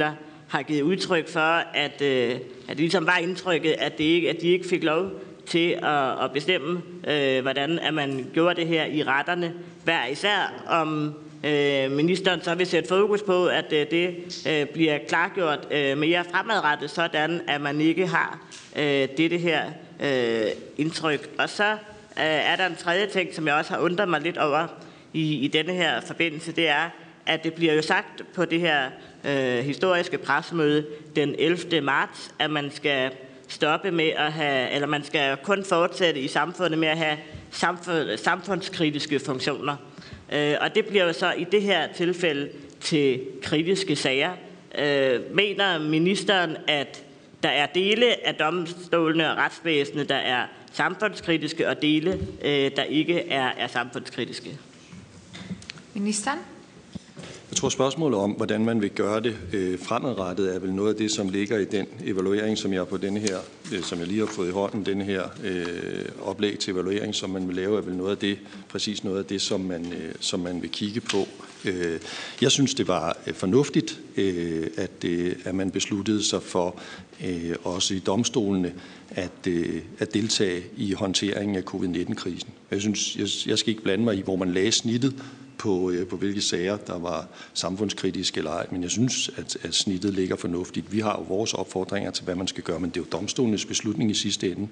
[SPEAKER 2] har givet udtryk for, at det ligesom var indtrykket, at de ikke fik lov til at bestemme, hvordan at man gjorde det her i retterne hver især, om ministeren så vil sætte fokus på, at det bliver klargjort mere fremadrettet, sådan at man ikke har det her indtryk. Og så er der en tredje ting, som jeg også har undret mig lidt over i denne her forbindelse, det er, at det bliver jo sagt på det her historiske pressemøde den 11. marts, at man skal stoppe med at have, eller man skal kun fortsætte i samfundet med at have samfundskritiske funktioner. Og det bliver jo så i det her tilfælde til kritiske sager. Mener ministeren, at der er dele af domstolene og retsvæsenet, der er samfundskritiske, og dele, der ikke er samfundskritiske?
[SPEAKER 1] Ministeren?
[SPEAKER 3] Jeg tror, spørgsmålet om, hvordan man vil gøre det fremadrettet, er vel noget af det, som ligger i den evaluering, som jeg på denne her, som jeg lige har fået i hånden, denne her oplæg til evaluering, som man vil lave, er vel noget af det, præcis noget af det, som man vil kigge på. Jeg synes, det var fornuftigt, at man besluttede sig for, også i domstolene, at deltage i håndteringen af covid-19-krisen. Jeg synes, jeg skal ikke blande mig i, hvor man lagde snittet på hvilke sager, der var samfundskritiske eller ej, men jeg synes, at snittet ligger fornuftigt. Vi har jo vores opfordringer til, hvad man skal gøre, men det er jo domstolenes beslutning i sidste ende.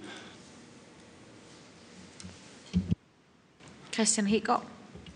[SPEAKER 1] Kristian Hegaard.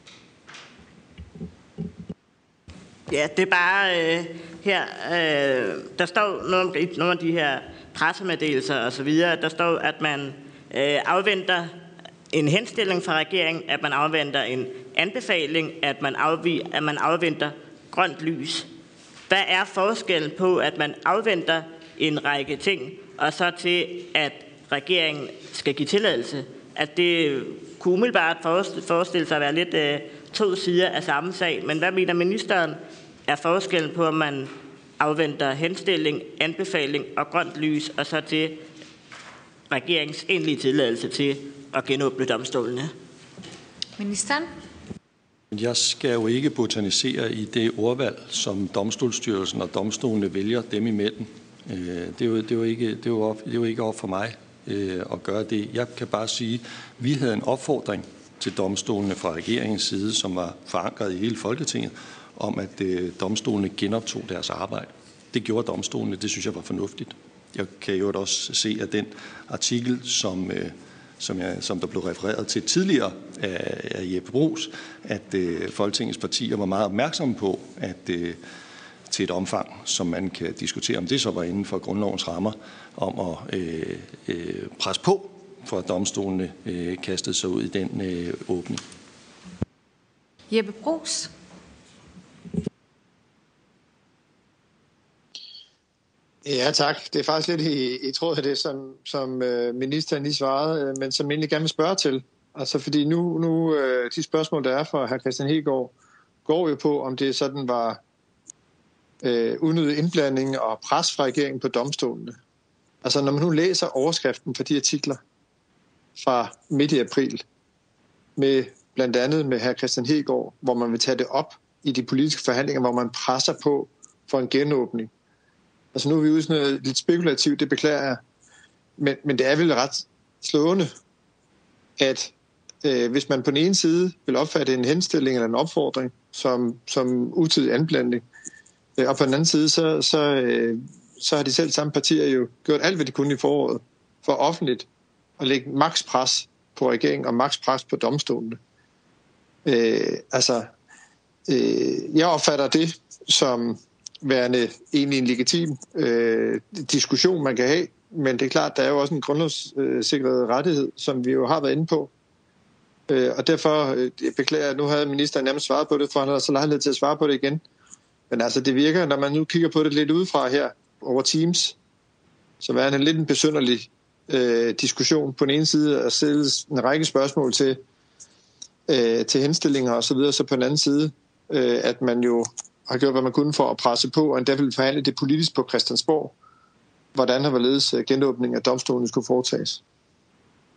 [SPEAKER 2] Ja, det er bare her, der står nogle af de her pressemeddelelser og så videre, der står, at man afventer en henstilling fra regeringen, at man afventer en anbefaling, at man afventer grønt lys. Hvad er forskellen på, at man afventer en række ting, og så til, at regeringen skal give tilladelse? At det kunne umiddelbart forestille sig at være lidt to sider af samme sag. Men hvad mener ministeren er forskellen på, om man afventer henstilling, anbefaling og grønt lys, og så til regeringens egentlige tilladelse til at genåbne domstolene? Ministeren?
[SPEAKER 3] Jeg skal jo ikke botanisere i det ordvalg, som Domstolsstyrelsen og domstolene vælger dem imellem. Det er jo ikke op for mig at gøre det. Jeg kan bare sige, at vi havde en opfordring til domstolene fra regeringens side, som var forankret i hele Folketinget, om at domstolene genoptog deres arbejde. Det gjorde domstolene, det synes jeg var fornuftigt. Jeg kan jo også se, at den artikel, som der blev refereret til tidligere af Jeppe Bruus, at Folketingets partier var meget opmærksomme på, at til et omfang, som man kan diskutere, om det så var inden for grundlovens rammer, om at presse på, for at domstolene kastede sig ud i den åbning.
[SPEAKER 1] Jeppe Bruus.
[SPEAKER 4] Ja, tak. Det er faktisk lidt i tråd af det, som ministeren lige svarede, men som jeg egentlig gerne vil spørge til. Altså fordi nu de spørgsmål, der er fra hr. Kristian Hegaard, går jo på, om det sådan var unødig indblanding og pres fra regeringen på domstolene. Altså når man nu læser overskriften på de artikler fra midt i april, med blandt andet med hr. Kristian Hegaard, hvor man vil tage det op i de politiske forhandlinger, hvor man presser på for en genåbning. Altså nu er vi ude i sådan noget lidt spekulativt, det beklager jeg. Men det er vel ret slående, at hvis man på den ene side vil opfatte en henstilling eller en opfordring som utidig anblanding, og på den anden side, så har de selv samme partier jo gjort alt, hvad de kunne i foråret, for offentligt at lægge maks pres på regeringen og maks pres på domstolene. Jeg opfatter det som værende egentlig en legitim diskussion, man kan have, men det er klart, der er jo også en grundlovssikret rettighed, som vi jo har været inde på. Og derfor, jeg beklager, nu havde ministeren nærmest svaret på det, for han havde så lejlighed til at svare på det igen. Men altså, det virker, når man nu kigger på det lidt udefra her, over Teams, så er det lidt en besynderlig diskussion. På den ene side at stille en række spørgsmål til henstillinger og så videre, så på den anden side, at man jo har gjort, hvad man kunne for at presse på, og endda vil forhandle det politisk på Christiansborg, hvordan og hvorledes genåbning af domstolen skulle foretages.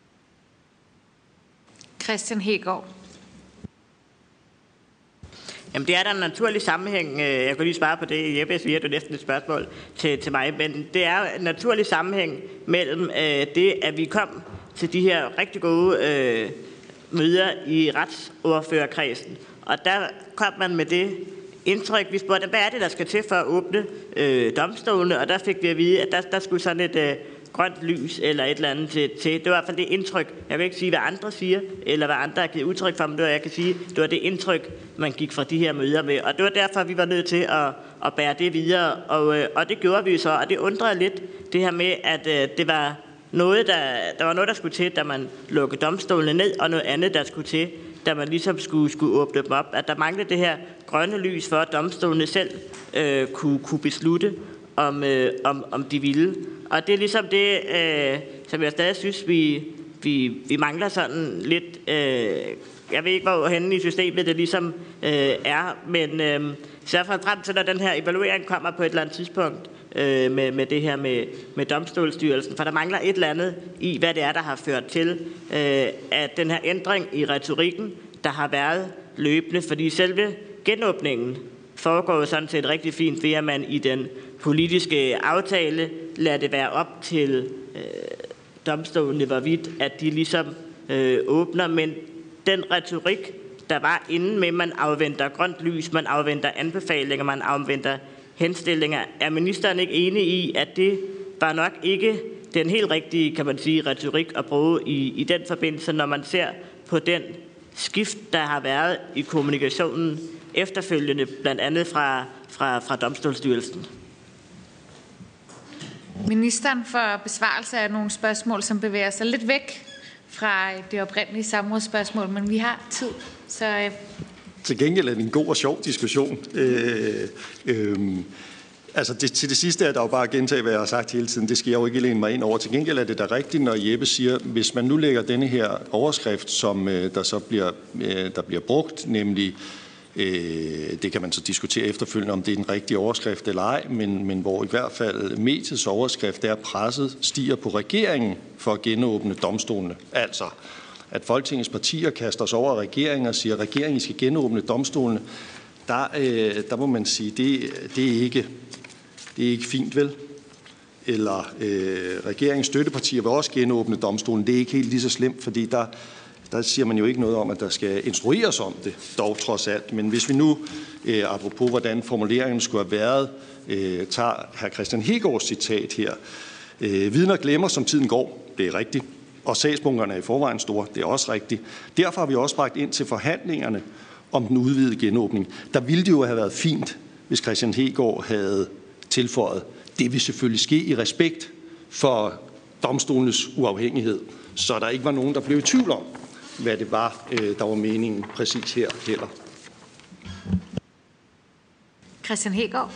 [SPEAKER 1] Kristian Hegaard.
[SPEAKER 2] Jamen, det er der en naturlig sammenhæng. Jeg kan lige svare på det. Jeppe siger, det er næsten et spørgsmål til mig. Men det er en naturlig sammenhæng mellem det, at vi kom til de her rigtig gode møder i retsordførerkredsen. Og der kom man med det indtryk. Vi spurgte, hvad er det, der skal til for at åbne domstolene? Og der fik vi at vide, at der skulle sådan et grønt lys eller et eller andet til. Det var i hvert fald det indtryk. Jeg kan ikke sige, hvad andre siger, eller hvad andre har givet udtryk for, men det var, jeg kan sige, det var det indtryk, man gik fra de her møder med. Og det var derfor, vi var nødt til at bære det videre. Og det gjorde vi så, og det undrede lidt, det her med, at det var noget, der skulle til, da man lukkede domstolene ned, og noget andet, der skulle til, da man ligesom skulle åbne dem op. At der manglede det her grønne lys for, at domstolene selv kunne beslutte, om de ville. Og det er ligesom det, som jeg stadig synes, vi mangler sådan lidt. Jeg ved ikke, hvor henne i systemet det ligesom er, men så jeg frem til, når den her evaluering kommer på et eller andet tidspunkt med det her med domstolsstyrelsen, for der mangler et eller andet i, hvad det er, der har ført til, at den her ændring i retorikken, der har været løbende, fordi selve genåbningen foregår jo sådan set rigtig fint ved, at man i den politiske aftale lader det være op til domstolene, hvorvidt at de ligesom åbner, men den retorik, der var inden med, man afventer grønt lys, man afventer anbefalinger, man afventer henstillinger. Er ministeren ikke enig i, at det var nok ikke den helt rigtige, kan man sige, retorik at bruge i den forbindelse, når man ser på den skift, der har været i kommunikationen efterfølgende, blandt andet fra Domstolsstyrelsen?
[SPEAKER 1] Ministeren for besvarelse af nogle spørgsmål, som bevæger sig lidt væk fra det oprindelige samrådsspørgsmål, men vi har tid, så...
[SPEAKER 3] Til gengæld er det en god og sjov diskussion. Altså til det sidste er der jo bare at gentage, hvad jeg har sagt hele tiden. Det skal jeg jo ikke læne mig ind over. Til gengæld er det da rigtigt, når Jeppe siger, hvis man nu lægger denne her overskrift, som der så bliver brugt, nemlig det kan man så diskutere efterfølgende, om det er den rigtige overskrift eller ej, men hvor i hvert fald mediets overskrift er, presset stiger på regeringen for at genåbne domstolene. Altså, at Folketingets partier kaster sig over regeringen og siger, at regeringen skal genåbne domstolene, der må man sige, det er ikke fint, vel? Eller regeringens støttepartier vil også genåbne domstolen. Det er ikke helt lige så slemt, fordi der siger man jo ikke noget om, at der skal instrueres om det, dog trods alt. Men hvis vi nu, apropos hvordan formuleringen skulle have været, tager hr. Kristian Hegaards citat her. Vidner glemmer, som tiden går. Det er rigtigt. Og sagsbunkerne er i forvejen store. Det er også rigtigt. Derfor har vi også bragt ind til forhandlingerne om den udvidede genåbning. Der ville det jo have været fint, hvis Kristian Hegaard havde tilføjet. Det vil selvfølgelig ske i respekt for domstolenes uafhængighed, så der ikke var nogen, der blev i tvivl om, hvad det var, der var meningen præcis her heller.
[SPEAKER 1] Kristian Hegaard.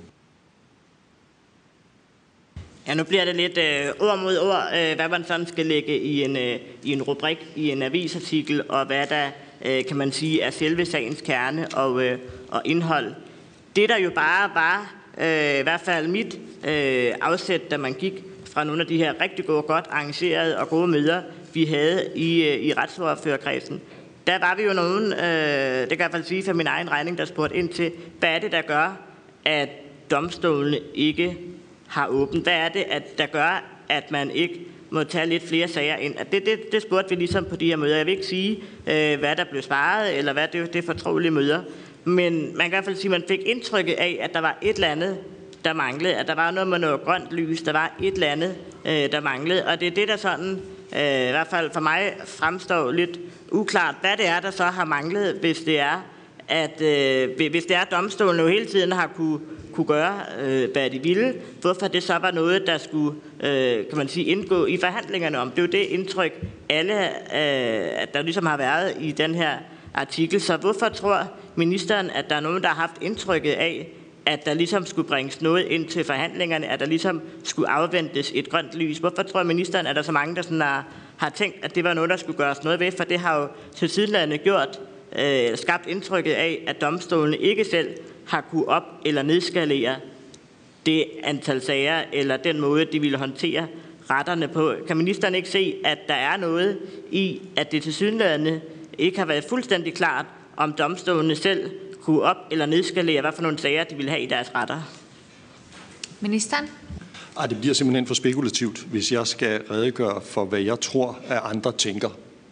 [SPEAKER 2] Ja, nu bliver det lidt ord mod ord, hvad man sådan skal lægge i en rubrik, i en avisartikel, og hvad der, kan man sige, er selve sagens kerne og indhold. Det, der jo bare var, i hvert fald mit afsæt, da man gik fra nogle af de her rigtig gode, godt arrangerede og gode møder, vi havde i retsordførerkredsen, der var vi jo nogen, det kan jeg i hvert fald sige for min egen regning, der spurgte ind til, hvad er det, der gør, at domstolene ikke har åbent? Hvad er det, der gør, at man ikke må tage lidt flere sager ind? Det spurgte vi ligesom på de her møder. Jeg vil ikke sige, hvad der blev svaret, eller hvad det er fortrolige møder. Men man kan i hvert fald sige, at man fik indtrykket af, at der var et eller andet, der manglede. At der var noget med noget grønt lys. Der var et eller andet, der manglede. Og det er det, der sådan, i hvert fald for mig, fremstår lidt uklart, hvad det er, der så har manglet, hvis det er, at domstolen jo hele tiden har kunne gøre, hvad de ville. Hvorfor det så var noget, der skulle, kan man sige, indgå i forhandlingerne om. Det er jo det indtryk, at der ligesom har været i den her artikel. Så hvorfor tror ministeren, at der er nogen, der har haft indtrykket af, at der ligesom skulle bringes noget ind til forhandlingerne, at der ligesom skulle afventes et grønt lys? Hvorfor tror ministeren, at der er så mange, der sådan har tænkt, at det var noget, der skulle gøres noget ved? For det har jo tilsyneladende skabt indtrykket af, at domstolene ikke selv har kunne op- eller nedskalere det antal sager, eller den måde, de ville håndtere retterne på. Kan ministeren ikke se, at der er noget i, at det tilsyneladende ikke har været fuldstændig klart, om domstolene selv kunne op- eller nedskalere, hvad for nogle sager de vil have i deres retter.
[SPEAKER 1] Ministeren?
[SPEAKER 3] Det bliver simpelthen for spekulativt, hvis jeg skal redegøre for, hvad jeg tror, at andre tænker.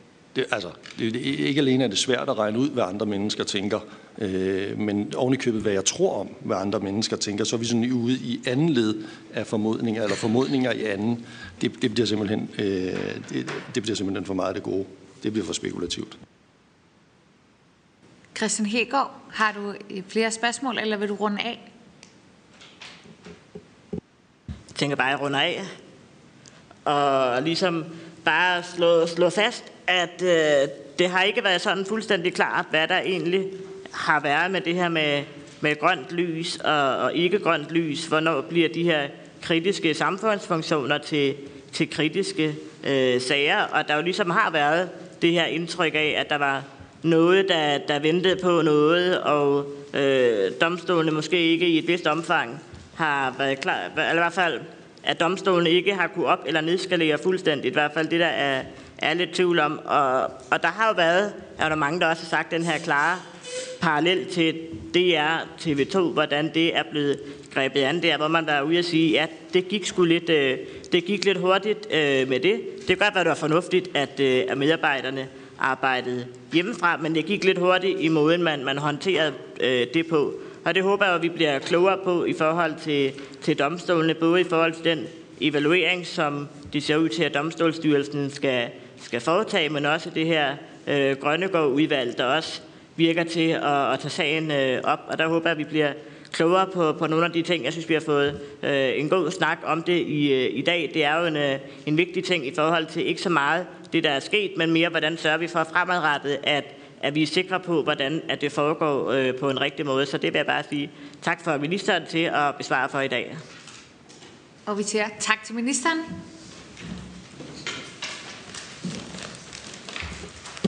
[SPEAKER 3] Ikke alene er det svært at regne ud, hvad andre mennesker tænker, men ovenikøbet, hvad jeg tror om, hvad andre mennesker tænker, så er vi sådan ude i anden led af formodninger, eller formodninger i anden. Det bliver simpelthen for meget af det gode. Det bliver for spekulativt.
[SPEAKER 1] Kristian Hegaard, har du flere spørgsmål, eller vil du runde af?
[SPEAKER 2] Jeg tænker bare, at jeg runder af. Og ligesom bare slå fast, at det har ikke været sådan fuldstændig klart, hvad der egentlig har været med det her med grønt lys og ikke grønt lys. Hvornår bliver de her kritiske samfundsfunktioner til kritiske sager. Og der jo ligesom har været det her indtryk af, at der var noget, der ventede på noget, og domstolene måske ikke i et vist omfang har været klar, eller i hvert fald, at domstolene ikke har kunne op- eller nedskalere fuldstændigt. I hvert fald det, der er lidt tvivl om. Og der har jo været, er der mange, der også har sagt, den her klare parallel til DR, TV2, hvordan det er blevet grebet an der, hvor man var ude at sige, at det gik lidt hurtigt med det. Det kan godt være, det var fornuftigt, at medarbejderne arbejdede hjemmefra, men det gik lidt hurtigt i måden, man håndterede det på. Og det håber jeg, at vi bliver klogere på i forhold til domstolene, både i forhold til den evaluering, som det ser ud til, at Domstolsstyrelsen skal foretage, men også det her Grønnegård-udvalg, der også virker til at tage sagen op. Og der håber jeg, at vi bliver klogere på nogle af de ting. Jeg synes, vi har fået en god snak om det i dag. Det er jo en vigtig ting i forhold til ikke så meget det, der er sket, men mere, hvordan sørger vi for fremadrettet, at vi er sikre på, hvordan at det foregår på en rigtig måde. Så det vil jeg bare sige tak for ministeren til at besvare for i dag.
[SPEAKER 1] Og vi siger tak til ministeren.